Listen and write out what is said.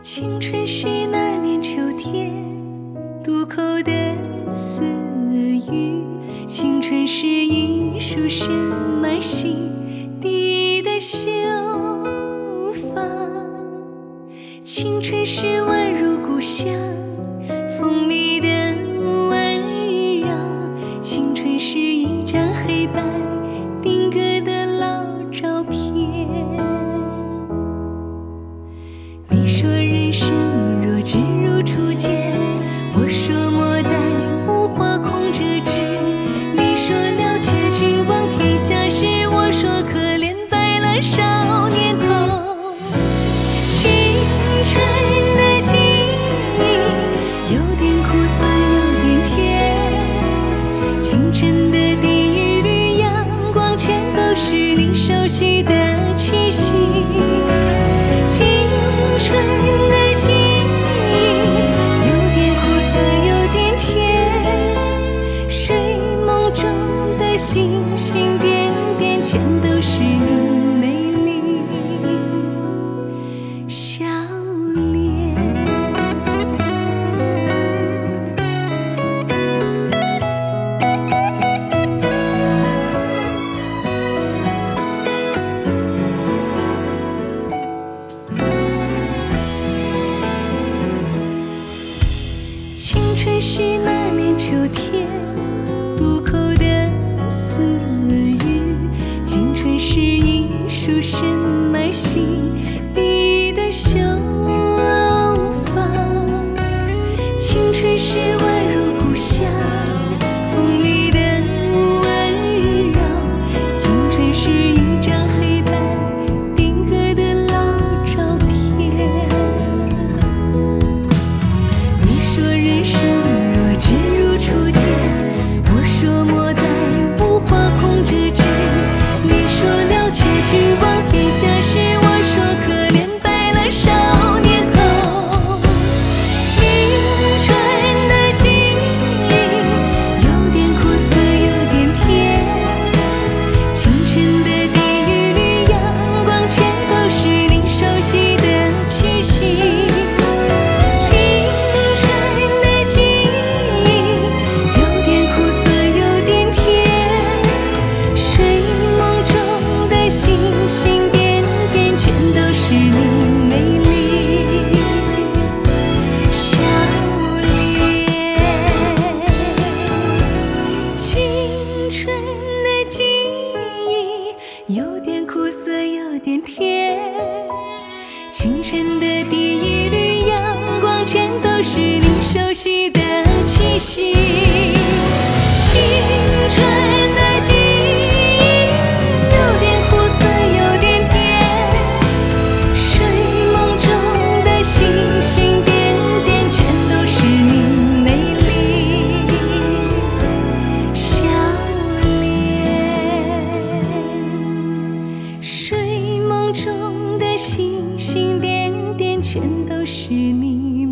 青春是那年秋天渡口的私语，青春是一束深埋心底的秀发，青春是宛如故乡蜂蜜的温柔，青春是一张黑白定格的老照片。你说人生若只如初见，我说莫待无花空折枝。你说了却君王天下事，我说可怜白了少年头。青春的记忆有点苦涩有点甜，清晨的第一缕阳光全都是你熟悉的气息。青春的记忆有点苦涩有点甜，睡梦中的星星点点全都是你美丽笑脸。青春是那年秋天渡口的私语，青春是一束深埋心底的秀发，青春是宛如故乡蜂蜜的温柔，青春是一张黑白定格的老照片。你说人生若只如初见，我说莫待无花空折枝。你说了却君王天下事，我说可怜白了少年头。青春的记忆有点苦涩有点甜，清晨的第一缕阳光全都是你熟悉的气息。青春的记忆有点苦涩有点甜，睡梦中的星星点点全都是你美丽笑脸。青春的记忆有点苦涩有点甜，清晨的第一缕阳光全都是你熟悉的气息。青春的记忆有点苦涩有点甜，睡梦中的星星点点全都是你美丽笑脸。睡梦中的星星点点全都是你